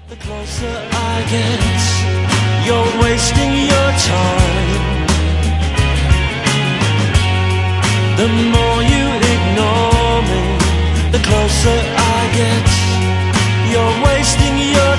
The closer I get, you're wasting your time. The more you ignore me, the closer I get, you're wasting your